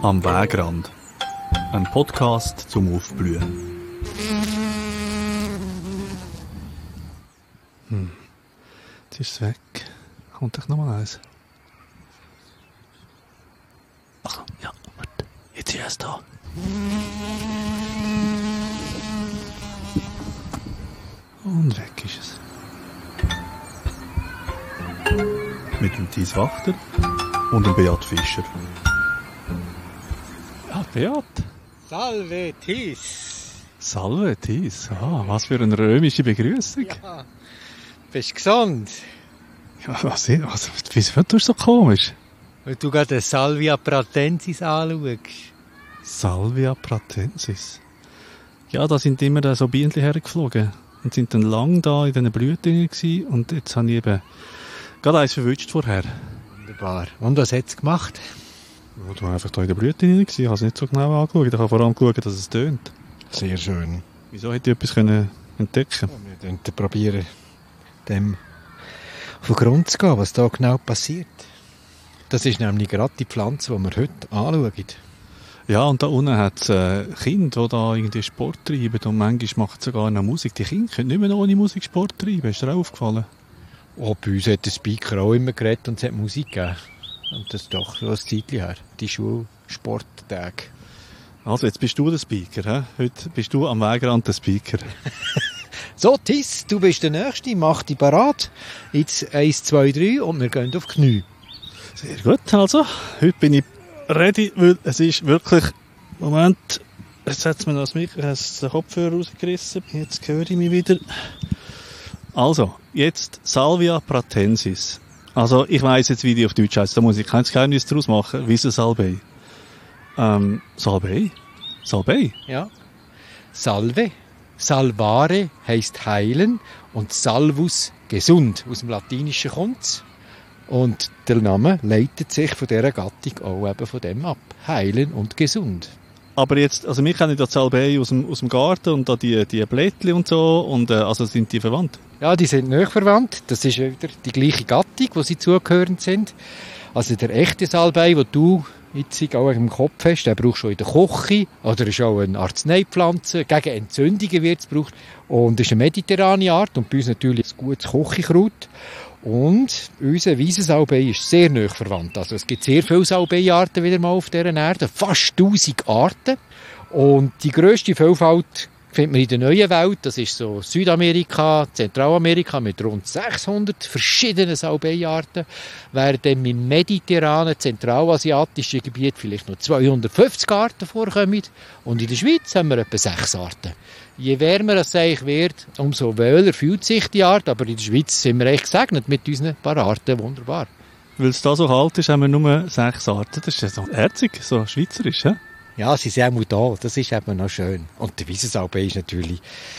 Am Wegrand. Ein Podcast zum Aufblühen. Jetzt ist es weg. Kommt doch noch mal eins. Also, ja, warte. Jetzt ist es da. Und weg ist es. Mit dem Thies Wachter und dem Beat Fischer. Ja, Beat. Salve, Thies. Salve, Thies. Ah, was für eine römische Begrüßung. Ja, bist du gesund? Ja, wieso tust du so komisch? Weil du gerade den Salvia pratensis anschaust. Salvia pratensis. Ja, da sind immer da so Bienen hergeflogen und sind dann lang da in diesen Blüten gewesen. Und jetzt habe ich eben gerade eins verwünscht vorher. Wunderbar. Und was hat es gemacht? Ja, du warst einfach da in den Blüten rein gewesen. Ich habe es nicht so genau angeschaut. Ich habe vor allem geschaut, dass es tönt. Sehr schön. Wieso hätte ich etwas können entdecken? Wir könnten probieren, dem auf den Grund zu gehen, was da genau passiert. Das ist nämlich gerade die Pflanze, die wir heute anschauen. Ja, und da unten hat es Kinder, die da irgendwie Sport treiben. Und manchmal machen sie sogar noch Musik. Die Kinder können nicht mehr ohne Musik Sport treiben. Ist dir auch aufgefallen? Oh, bei uns hat der Speaker auch immer geredet und es hat Musik gegeben. Und das ist doch schon ein Zeitchen her. Die Schulsporttage. Also, jetzt bist du der Speaker. He? Heute bist du am Wegrand der Speaker. So, Thies, du bist der Nächste. Mach dich bereit. Jetzt 1, 2, 3 und wir gehen auf die Knie. Sehr gut, also. Heute bin ich ready, weil es ist wirklich... Moment, jetzt hat es mir noch das Mikro, den Kopfhörer rausgerissen. Jetzt höre ich mich wieder. Also, jetzt Salvia pratensis. Also, ich weiss jetzt, wie die auf Deutsch heisst. Da muss ich kein Geheimnis daraus machen. Wie ist Salbei? Salbei? Salbei? Ja. Salve. Salvare heisst heilen und Salvus gesund. Aus dem Latinischen kommt's. Und der Name leitet sich von dieser Gattung auch eben von dem ab. Heilen und gesund. Aber jetzt, also wir kennen ja Salbei aus dem Garten und da die Blättchen und so, und also sind die verwandt? Ja, die sind nahe verwandt. Das ist wieder die gleiche Gattung, wo sie zugehörend sind. Also der echte Salbei, den du jetzt auch im Kopf hast, den brauchst du auch in der Küche, oder ist auch eine Arzneipflanze, gegen Entzündungen wird es gebraucht. Und das ist eine mediterrane Art und bei uns natürlich ein gutes Küchenkraut. Und unser Wiesensalbei ist sehr nahe verwandt. Also es gibt sehr viele Salbeiarten wieder mal auf dieser Erde, fast 1000 Arten. Und die grösste Vielfalt findet man in der neuen Welt. Das ist so Südamerika, Zentralamerika mit rund 600 verschiedenen Salbeiarten. Während im mediterranen, zentralasiatischen Gebiet vielleicht noch 250 Arten vorkommen. Und in der Schweiz haben wir etwa 6 Arten. Je wärmer es eigentlich wird, umso wöhler fühlt sich die Art. Aber in der Schweiz sind wir echt gesegnet mit unseren paar Arten. Wunderbar. Weil es da so kalt ist, haben wir nur 6 Arten. Das ist ja so herzig, so schweizerisch, he? Ja, sie sind auch da. Das ist eben noch schön. Und der Wiesensalbei ist natürlich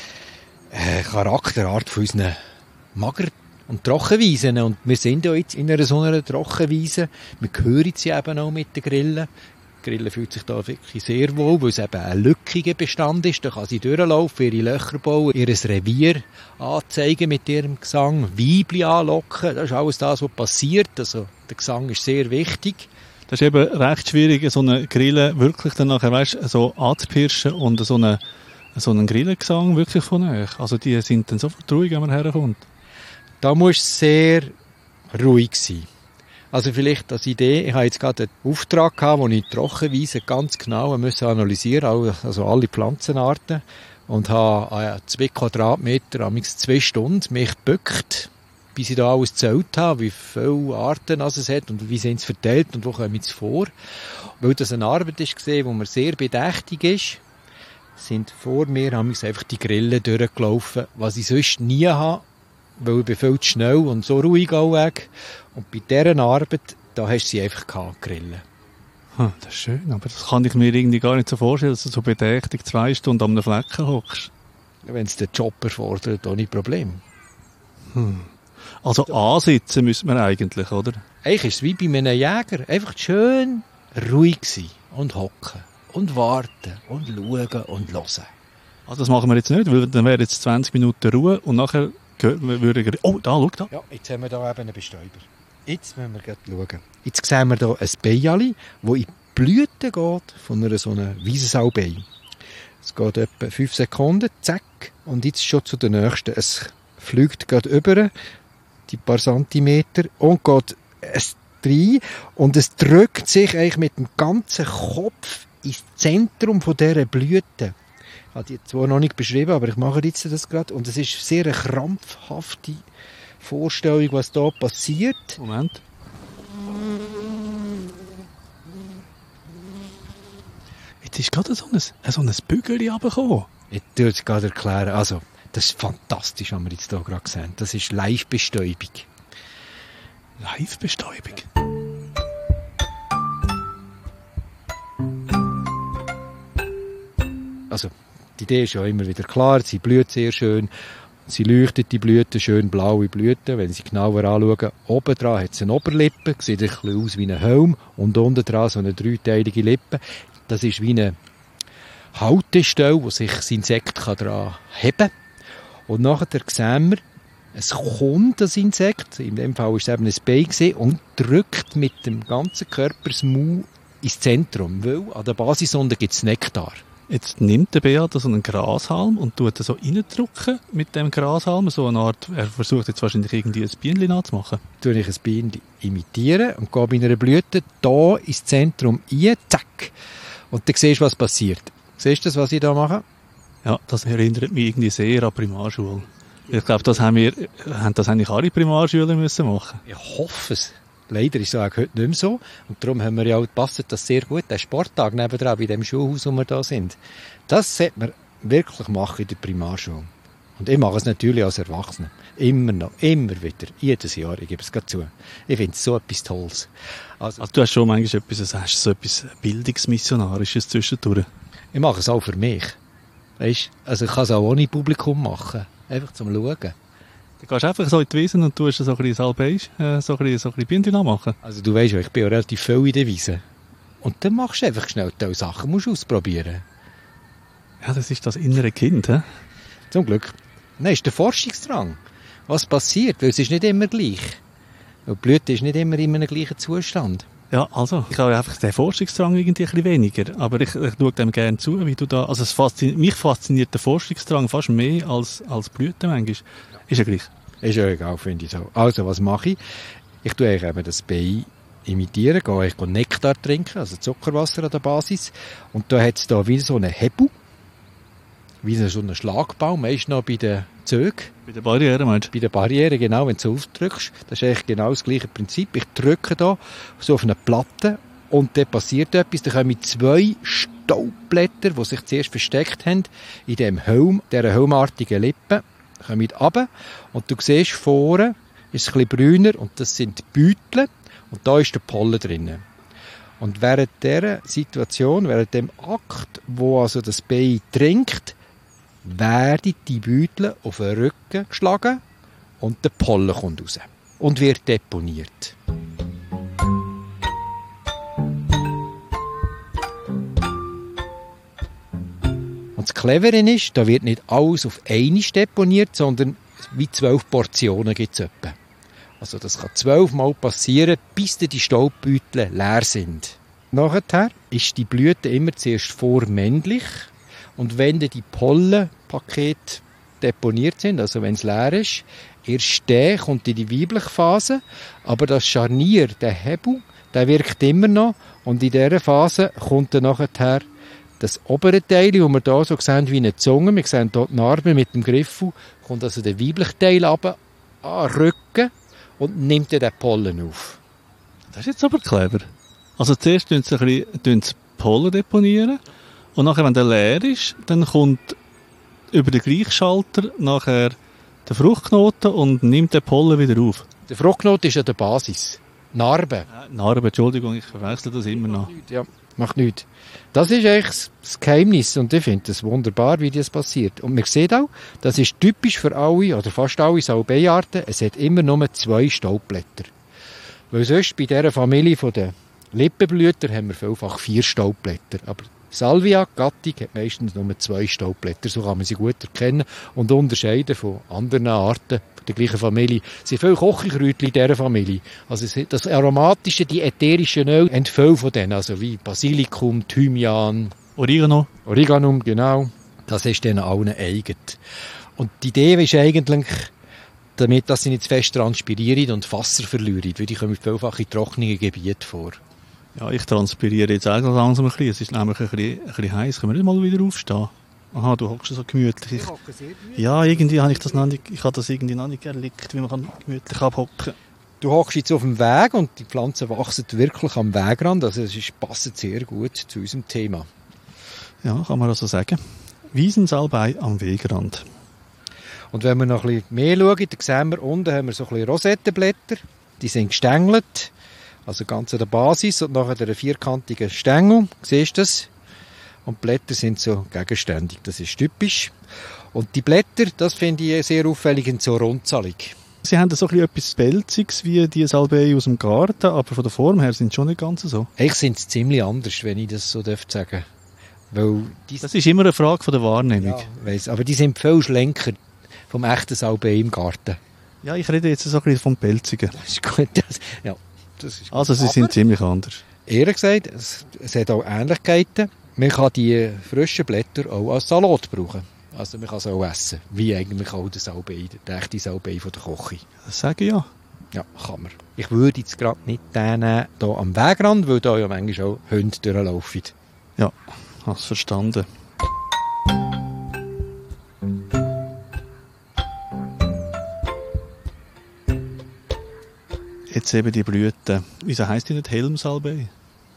eine Charakterart von unseren Mager- und Trockenwiesen. Und wir sind ja jetzt in einer so einer Trockenwiese. Wir hören sie eben auch mit den Grillen. Die Grille fühlt sich da wirklich sehr wohl, weil es eben ein lückiger Bestand ist. Da kann sie durchlaufen, ihre Löcher bauen, ihr Revier anzeigen mit ihrem Gesang, Weibli anlocken. Das ist alles das, was passiert. Also der Gesang ist sehr wichtig. Das ist eben recht schwierig, so eine Grille wirklich dann nachher, weißt, so anzupirschen und so einen Grillengesang wirklich von euch. Also die sind dann sofort ruhig, wenn man herkommt. Da musst du sehr ruhig sein. Also vielleicht als Idee, ich habe jetzt gerade einen Auftrag gehabt, wo ich die Trockenwiese ganz genau analysieren musste, also alle Pflanzenarten, und habe 2 Quadratmeter, 2 Stunden mich gebückt, bis ich da alles gezählt habe, wie viele Arten es hat und wie sind sie verteilt und wo kommen sie vor. Weil das eine Arbeit war, wo man sehr bedächtig ist, sind vor mir einfach die Grillen durchgelaufen, was ich sonst nie habe, weil ich bin viel zu schnell und so ruhig auch weg. Und bei dieser Arbeit, da hast du sie einfach gehabt, Grillen. Das ist schön, aber das kann ich mir irgendwie gar nicht so vorstellen, dass du so bedächtig 2 Stunden an einem Flecken hockst. Wenn es den Job erfordert, ohne Problem. Also ansitzen müsste man eigentlich, oder? Eigentlich ist es wie bei einem Jäger. Einfach schön ruhig sein und hocken und warten und schauen und hören. Also das machen wir jetzt nicht, weil dann wäre jetzt 20 Minuten Ruhe und nachher würde wir... Oh, da, schau da. Ja, jetzt haben wir hier eben einen Bestäuber. Jetzt müssen wir gerade schauen. Jetzt sehen wir hier ein Beiali, das in Blüte geht von einer so einer Wiesensalbei. Es geht etwa 5 Sekunden, zack, und jetzt schon zu der nächsten. Es fliegt gerade über die paar Zentimeter und geht es rein und es drückt sich eigentlich mit dem ganzen Kopf ins Zentrum von dieser Blüte. Ich habe die zwar noch nicht beschrieben, aber ich mache jetzt das gerade. Und es ist sehr eine krampfhafte Vorstellung, was da passiert. Moment. Jetzt ist gerade so ein Bügel runtergekommen. Ich tue es gerade erklären. Also, das ist fantastisch, was wir jetzt hier gerade sehen. Das ist Live-Bestäubung. Live-Bestäubung. Also, die Idee ist ja immer wieder klar. Sie blüht sehr schön. Sie leuchtet die Blüten, schön blaue Blüten. Wenn Sie genauer anschauen, oben dran hat sie eine Oberlippe, sieht ein bisschen aus wie ein Helm. Und unten dran so eine dreiteilige Lippe. Das ist wie eine Haltestelle, wo sich das Insekt daran heben kann. Und nachher sehen wir, es kommt das Insekt, in dem Fall war es eben ein Bein, und drückt mit dem ganzen Körper das Maul ins Zentrum, weil an der Basissonde gibt es Nektar. Jetzt nimmt der Beat so einen Grashalm und tut so reindrücken mit dem Grashalm. So eine Art, er versucht jetzt wahrscheinlich irgendwie ein Bienchen nachzumachen. Tue ich ein Bienchen imitieren und gehe bei einer Blüte da ins Zentrum rein, zack. Und dann siehst du, was passiert. Siehst du das, was ich da mache? Ja, das erinnert mich irgendwie sehr an Primarschule. Ich glaube, das haben das eigentlich alle Primarschüler müssen machen. Ich hoffe es. Leider ist es auch heute nicht mehr so. Und darum haben wir ja auch, passt das sehr gut, den Sporttag nebendran, bei dem Schulhaus, wo wir da sind. Das sollte man wirklich machen in der Primarschule. Und ich mache es natürlich als Erwachsener. Immer noch, immer wieder, jedes Jahr, ich gebe es gerade zu. Ich finde es so etwas Tolles. Also du hast schon manchmal etwas Bildungsmissionarisches zwischendurch. Ich mache es auch für mich. Weißt? Also ich kann es auch ohne Publikum machen. Einfach zum Schauen. Du gehst einfach so in die Wiesen und tust so ein bisschen Salbei, so ein bisschen Bienchen machen. Also du weisst ja, ich bin ja relativ viel in der Wiese. Und dann machst du einfach schnell diese Sachen, musst du ausprobieren. Ja, das ist das innere Kind, he? Zum Glück. Nein, ist der Forschungsdrang. Was passiert? Weil es ist nicht immer gleich. Weil die Blüte ist nicht immer in einem gleichen Zustand. Ja, also, ich habe einfach den Forschungsdrang irgendwie ein bisschen weniger. Aber ich schaue dem gerne zu, wie du da, also mich fasziniert der Forschungsdrang fast mehr als Blüten manchmal. Ist ja gleich. Ist ja egal, finde ich so. Also, was mache ich? Ich tue eben das Bein imitieren, gehe Nektar trinken, also Zuckerwasser an der Basis. Und da hat es da wie so einen Hebel, wie so einen Schlagbaum, meist noch bei den Zügen. Bei der Barriere, meinst du? Bei der Barriere, genau, wenn du so aufdrückst. Das ist eigentlich genau das gleiche Prinzip. Ich drücke da so auf eine Platte und dann passiert etwas. Da kommen 2 Staubblätter, die sich zuerst versteckt haben, in dem Helm, dieser helmartigen Lippe, kommen runter. Und du siehst, vorne ist es ein bisschen brüner und das sind die Beutel und da ist der Pollen drin. Und während dieser Situation, während dem Akt, wo also das Bein trinkt, werden die Beutel auf den Rücken geschlagen und der Pollen kommt raus und wird deponiert. Und das Clevere ist, da wird nicht alles auf einmal deponiert, sondern wie 12 Portionen gibt es etwa. Also das kann 12 Mal passieren, bis die Staubbeutel leer sind. Nachher ist die Blüte immer zuerst vormännlich. Und wenn dann die Pollenpakete deponiert sind, also wenn es leer ist, erst dann kommt in die weibliche Phase. Aber das Scharnier, der Hebel, der wirkt immer noch. Und in dieser Phase kommt dann nachher das obere Teil, wo wir hier so sehen wie eine Zunge. Wir sehen hier die Narbe mit dem Griffel. Kommt also der weibliche Teil runter, an den Rücken und nimmt dann den Pollen auf. Das ist jetzt aber clever. Also zuerst tun sie Pollen deponieren. Und nachher, wenn der leer ist, dann kommt über den Gleichschalter nachher der Fruchtknoten und nimmt den Pollen wieder auf. Der Fruchtknoten ist an der Basis. Narbe. Narbe, Entschuldigung, ich verwechsel das immer noch. Ja, macht nichts. Das ist eigentlich das Geheimnis und ich finde es wunderbar, wie das passiert. Und man sieht auch, das ist typisch für alle oder fast alle Salbeiarten, es hat immer nur 2 Staubblätter. Weil sonst bei dieser Familie der Lippenblüter haben wir vielfach 4 Staubblätter. Aber Salvia, Gattung, hat meistens nur 2 Staubblätter, so kann man sie gut erkennen und unterscheiden von anderen Arten der gleichen Familie. Es sind viele Kochkräutchen in dieser Familie. Also das aromatische, die ätherischen Öl haben viele von denen, also wie Basilikum, Thymian, Oregano, genau. Das ist denen allen eigen. Und die Idee ist eigentlich, damit dass sie nicht zu fest transpirieren und Wasser verlieren, weil die kommen vielfach in trockenen Gebieten vor. Ja, ich transpiriere jetzt auch langsam ein bisschen. Es ist nämlich ein bisschen heiß. Können wir nicht mal wieder aufstehen? Aha, du hockst so gemütlich. Ja, irgendwie habe ich das noch nicht, irgendwie noch nicht erlebt, wie man gemütlich abhocken kann. Du hockst jetzt auf dem Weg und die Pflanzen wachsen wirklich am Wegrand. Also es passt sehr gut zu unserem Thema. Ja, kann man also sagen. Wiesensalbei am Wegrand. Und wenn wir noch ein bisschen mehr schauen, dann sehen wir, unten haben wir so ein bisschen Rosettenblätter. Die sind gestängelt, also ganz an der Basis und nachher der vierkantige Stängel. Siehst du das? Und die Blätter sind so gegenständig. Das ist typisch. Und die Blätter, das finde ich sehr auffällig, sind so rundzahlig. Sie haben so etwas Pelziges wie die Salbei aus dem Garten, aber von der Form her sind sie schon nicht ganz so. Eigentlich sind sie ziemlich anders, wenn ich das so sagen darf. Weil das ist immer eine Frage von der Wahrnehmung. Ja, weiss, aber die sind viel schlenker vom echten Salbei im Garten. Ja, ich rede jetzt so ein bisschen vom Pelzigen. Das ist gut. Das ist gut. Also sie sind ziemlich anders. Ehrlich gesagt, es hat auch Ähnlichkeiten. Man kann die frischen Blätter auch als Salat brauchen. Also man kann es auch essen. Wie eigentlich auch der Salbei, der echte Salbei von der Küche. Das sage ich ja. Ja, kann man. Ich würde jetzt gerade nicht den nehmen, hier am Wegrand, weil da ja manchmal auch Hunde durchlaufen. Ja, hast du verstanden. Jetzt eben die Blüten. Wieso heisst die nicht Helmsalbei?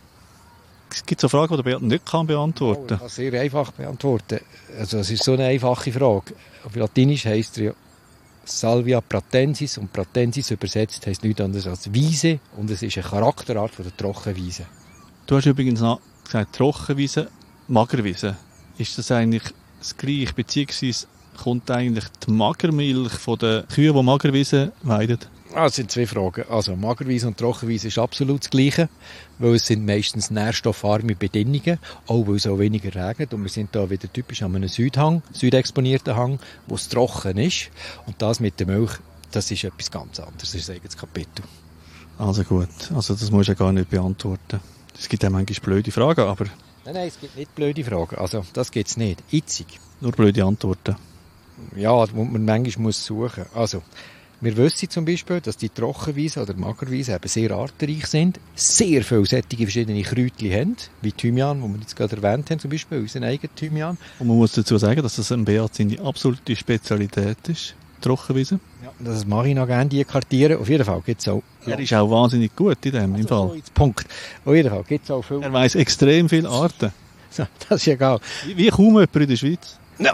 Es gibt so Fragen, die der Beat nicht beantworten kann. Ich kann sehr einfach beantworten. Also es ist so eine einfache Frage. Auf Latinisch heisst er ja Salvia pratensis und pratensis übersetzt heisst nichts anderes als Wiese und es ist eine Charakterart von der Trockenwiese. Du hast übrigens noch gesagt Trockenwiese, Magerwiese. Ist das eigentlich das Gleiche, beziehungsweise kommt eigentlich die Magermilch von den Kühen, die Magerwiese weiden? Das sind 2 Fragen. Also Magerwiese und Trockenwiese ist absolut das Gleiche, weil es sind meistens nährstoffarme Bedingungen, auch weil es auch weniger regnet und wir sind da wieder typisch an einem südexponierten Hang, wo es trocken ist und das mit der Milch, das ist etwas ganz anderes, das ist ein eigenes Kapitel. Also gut, also das musst du ja gar nicht beantworten. Es gibt ja manchmal blöde Fragen, aber... Nein, es gibt nicht blöde Fragen, also das gibt es nicht. Itzig. Nur blöde Antworten. Ja, wo man manchmal suchen muss. Also, wir wissen zum Beispiel, dass die Trockenwiesen oder Magerwiesen eben sehr artenreich sind, sehr vielseitige verschiedene Kräutchen haben, wie Thymian, wo wir jetzt gerade erwähnt haben, zum Beispiel unseren eigenen Thymian. Und man muss dazu sagen, dass das ein Beat seine absolute Spezialität ist, Trockenwiesen. Ja, das mache ich noch gerne, die kartieren. Auf jeden Fall gibt es auch... Er ist auch wahnsinnig gut in dem, im Fall. Punkt. Auf jeden Fall gibt es auch viel... Er weiss extrem viele Arten. So, das ist egal. Wie kaum jemand in der Schweiz. Ja,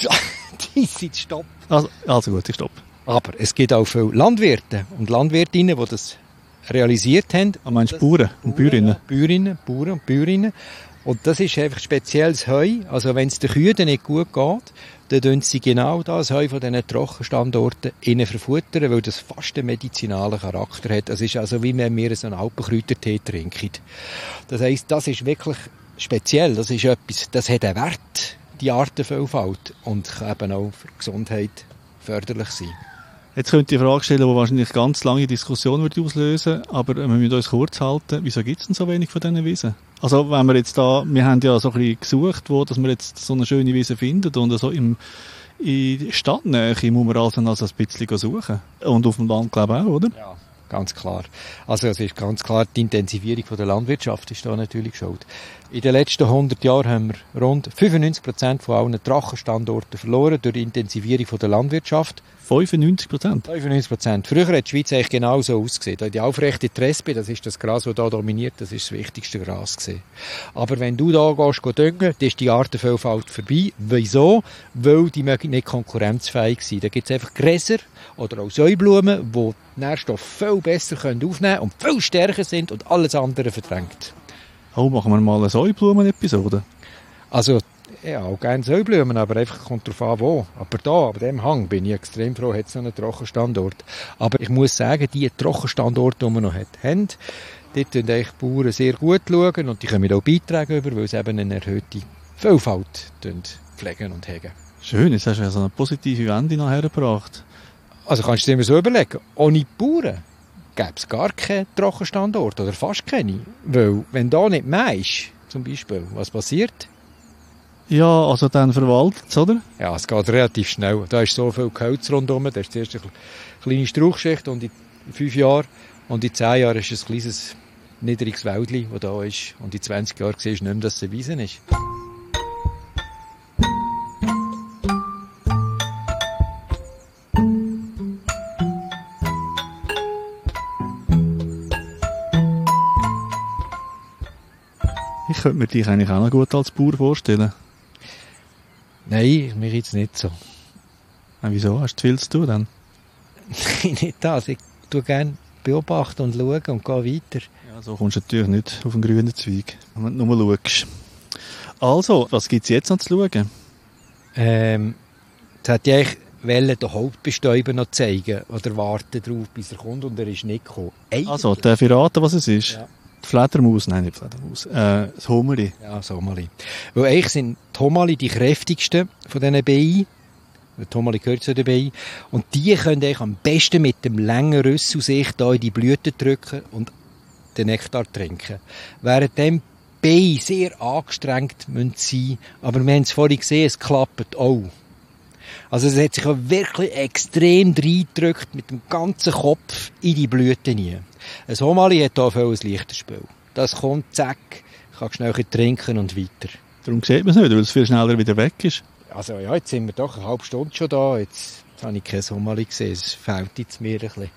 die sind stopp. Also gut, ich stopp. Aber es gibt auch viele Landwirte und Landwirtinnen, die das realisiert haben. Du meinst Bauern und Bäuerinnen? Bauern und Bäuerinnen. Und das ist einfach spezielles Heu. Also wenn es den Kühen nicht gut geht, dann tun sie genau das Heu von diesen Trockenstandorten innen verfuttern, weil das fast einen medizinalen Charakter hat. Das ist also wie wenn wir so einen Alpenkräutertee trinken. Das heisst, das ist wirklich speziell. Das ist etwas, das hat einen Wert, die Artenvielfalt. Und kann eben auch für die Gesundheit förderlich sein. Jetzt könnte ich eine Frage stellen, die wahrscheinlich ganz lange Diskussion auslösen würde, aber wir müssen uns kurz halten. Wieso gibt es denn so wenig von diesen Wiesen? Also wenn wir jetzt wir haben ja so ein bisschen gesucht, dass wir jetzt so eine schöne Wiese finden und so in der Stadtnähe muss man also ein bisschen suchen. Und auf dem Land glaube ich auch, oder? Ja, ganz klar. Also es ist ganz klar, die Intensivierung von der Landwirtschaft ist da natürlich schuld. In den letzten 100 Jahren haben wir rund 95% von allen Trockenstandorten verloren durch die Intensivierung von der Landwirtschaft. 95%? 95%. Früher hat die Schweiz eigentlich genau so ausgesehen. Die aufrechte Trespe, das ist das Gras, das hier dominiert, das ist das wichtigste Gras gewesen. Aber wenn du da gehst, düngen, dann ist die Artenvielfalt vorbei. Wieso? Weil die mögen nicht konkurrenzfähig sein. Da gibt es einfach Gräser oder auch Säublumen, die Nährstoffe viel besser aufnehmen können und viel stärker sind und alles andere verdrängt. Oh, machen wir mal eine Säublumen-Episode. Also, ja, auch gerne Säublumen, aber einfach kommt darauf an, wo. Aber da, bei diesem Hang, bin ich extrem froh, hat es noch einen Trockenstandort. Aber ich muss sagen, die Trockenstandorte, die wir noch haben, Dort schauen eigentlich die Bauern sehr gut schauen und die kommen auch Beiträge über, weil sie eben eine erhöhte Vielfalt pflegen und hegen. Schön, jetzt hast du ja so eine positive Wende nachher gebracht. Also kannst du dir so überlegen, ohne die Bauern gäbe es gar keinen Trockenstandort oder fast keine. Weil, wenn da nicht mehr ist, zum Beispiel, was passiert? Ja, also dann verwaltet es, oder? Ja, es geht relativ schnell. Da ist so viel Gehölz rundherum, da ist zuerst eine kleine Strauchschicht und in 5 Jahren und in 10 Jahren ist es ein kleines, niedriges Wäldchen, das da ist. Und in 20 Jahren siehst du nicht mehr, dass es eine Wiese ist. Ich könnte mir dich eigentlich auch noch gut als Bauer vorstellen. Nein, mir jetzt nicht so. Wieso? Hast du viel zu tun dann? Nicht das. Ich tue gerne beobachten und schauen und gehe weiter. Ja, so kommst du natürlich nicht auf den grünen Zweig, wenn du nur schaust. Also, was gibt es jetzt noch zu schauen? Jetzt hätte ich eigentlich den Hauptbestäuber noch zeigen oder warten darauf, bis er kommt und er ist nicht gekommen. Also, darf ich raten, was es ist? Ja. Die Fledermaus? Nein, nicht die Fledermaus. Das Hummerli. Ja, das Hummerli. Weil eigentlich sind die Hummerli die kräftigsten von diesen Bienen. Die Hummerli gehört zu den Bienen. Und die können eigentlich am besten mit dem langen Rüssel sich da in die Blüten drücken und den Nektar trinken. Während dem Bienen sehr angestrengt müssen sein, aber wir haben es vorhin gesehen, es klappt auch. Also es hat sich auch wirklich extrem reingedrückt mit dem ganzen Kopf in die Blüten hinein. Ein Hummerli hat hier viel ein Lichterspiel. Das kommt, zack, kann schnell trinken und weiter. Darum sieht man es nicht, weil es viel schneller wieder weg ist. Also ja, jetzt sind wir doch eine halbe Stunde schon da. Jetzt habe ich kein Hummerli gesehen. Es fehlt jetzt mir ein bisschen.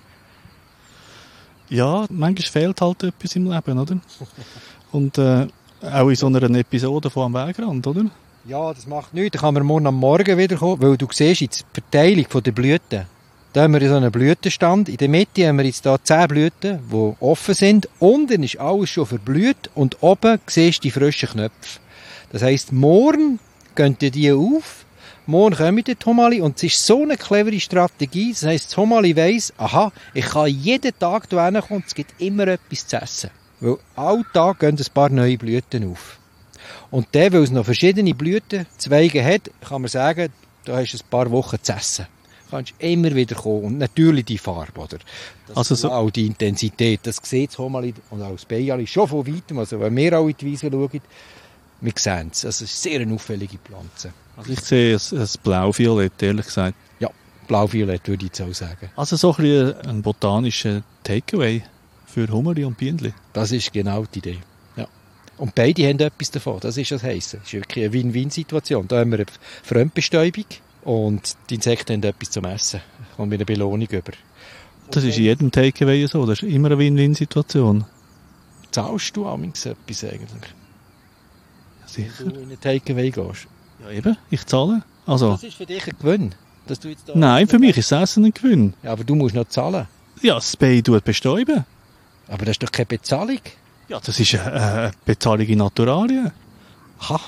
Ja, manchmal fehlt halt etwas im Leben, oder? Und auch in so einer Episode von Am Wegrand, oder? Ja, das macht nichts. Da kann man morgen am Morgen wieder kommen, weil du siehst jetzt die Verteilung der Blüten. Da haben wir so einen Blütenstand. In der Mitte haben wir jetzt hier 10 Blüten, die offen sind. Unten ist alles schon verblüht und oben siehst du die frischen Knöpfe. Das heisst, morgen gehen die auf, morgen kommen die Hummerli und es ist so eine clevere Strategie. Das heisst, das Hummerli weiss, aha, ich kann jeden Tag hierher kommen und es gibt immer etwas zu essen. Weil alle Tag gehen ein paar neue Blüten auf. Und der, weil es noch verschiedene Blütenzweige hat, kann man sagen, da hast du ein paar Wochen zu essen. Du kannst immer wieder kommen. Und natürlich die Farbe, oder? Also so auch die Intensität. Das sieht das Hummerli und auch das Bienenli schon von weitem. Also wenn wir auch in die Wiese schauen, wir sehen es. Also es ist sehr eine auffällige Pflanze. Also ich sehe ein Blau-Violett, ehrlich gesagt. Ja, blau-violett würde ich jetzt auch sagen. Also so ein bisschen ein botanischer Takeaway für Hummerli und Bienenli. Das ist genau die Idee. Ja. Und beide haben etwas davon. Das ist das Heissen. Das ist wirklich eine Win-Win-Situation. Da haben wir eine Fremdbestäubung und die Insekten haben etwas zum Essen. Da kommt eine Belohnung über. Das ist in jedem Takeaway so. Das ist immer eine Win-Win-Situation. Zahlst du amigs etwas eigentlich? Sicher. Wenn du in einen Takeaway gehst? Ja, eben. Ich zahle. Also, Das ist für dich ein Gewinn. Dass du jetzt da nein, für mich ist das Essen ein Gewinn. Ja, aber du musst noch zahlen. Ja, das Bienen tut bestäuben. Aber das ist doch keine Bezahlung. Ja, das ist eine Bezahlung in Naturalien. Ha.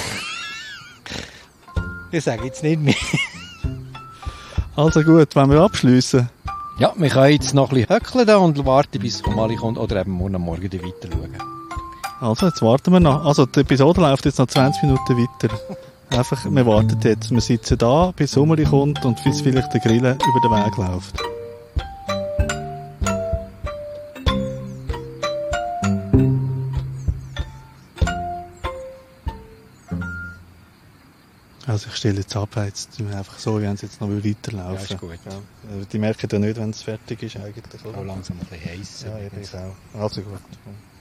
Ich sage jetzt nicht mehr. Also gut, wenn wir abschliessen. Ja, wir können jetzt noch ein bisschen höckeln da und warten, bis es mal kommt. Oder eben morgen am Morgen weiter schauen. Also, jetzt warten wir noch. Also, die Episode läuft jetzt noch 20 Minuten weiter. Einfach, wir warten jetzt. Wir sitzen da, bis Sommer kommt und bis vielleicht der Grill über den Weg läuft. Also, ich stelle jetzt ab, jetzt tun wir einfach so, wie wenn es jetzt noch weiterlaufen. Ja, ist gut. Ja. Die merken ja nicht, wenn es fertig ist, eigentlich. Auch langsam ein bisschen heiß. Ja, ich auch. Also gut.